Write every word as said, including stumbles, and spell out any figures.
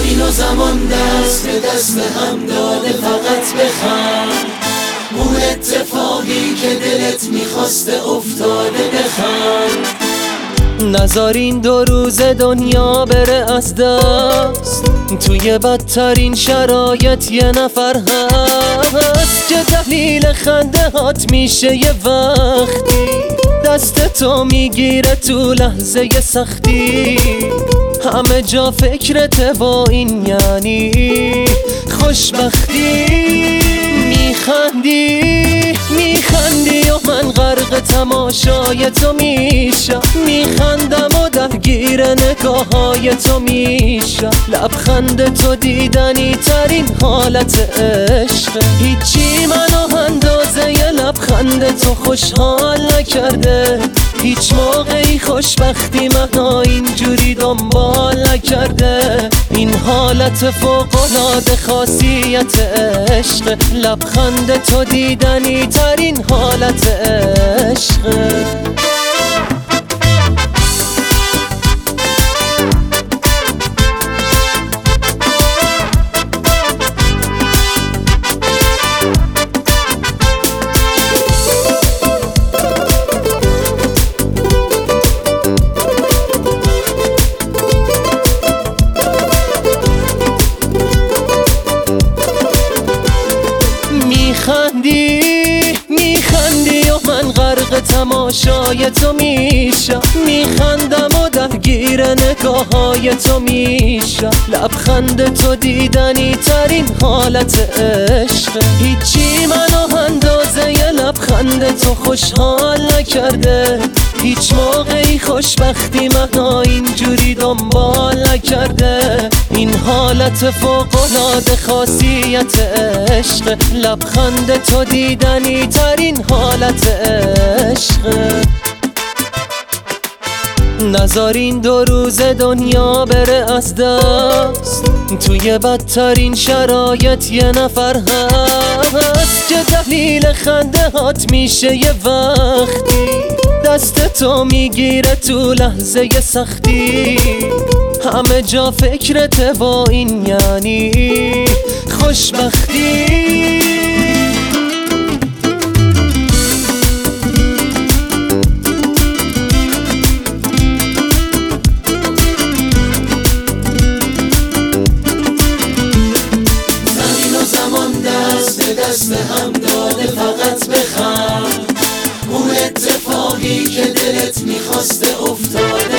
زمین و زمان دست به دست هم داده فقط بخند. اون اتفاقی که دلت میخواسته افتاده بخند. نذارین دو روز دنیا بره از دست، توی بدترین شرایط یه نفر هست که دلیل خنده هات میشه یه وقتی دست تو میگیره تو لحظه سختی. همه جا فکرته با این یعنی خوشبختی. میخندی میخندی و من غرق تماشای تو میشم. میخندم و درگیر نگاه های تو میشم. لبخند تو دیدنی ترین حالت عشق. هیچی منو اندازه ی لبخند تو خوشحال نکرده. هیچ موقعی خوشبختی منو اینجوری دنبال نکرده. این حالت فوق‌العاده خاصیت عشق. لبخند تو دیدنی ترین حالت عشق. میخندی میخندی و من غرق تماشای تو میشم. میخندم و درگیر نگاه های تو میشم. لبخند تو دیدنی ترین حالت عشق. هیچی منو اندازه ی لبخند تو خوشحال نکرده. هیچ موقعی خوشبختی منو اینجوری دنبال نکرده. این حالت فوق‌العاده خاصیت عشق. لبخند تو دیدنی ترین حالت عشق. نذارین دو روز دنیا بره از دست، توی بدترین شرایط یه نفر هست که دلیل خنده هات میشه یه وقتی دست تو میگیره تو لحظه سختی. همه جا فکرته با این یعنی خوشبختی. زمین و زمان دست به دست هم داده فقط بخند. اون اتفاقی که دلت میخواسته افتاده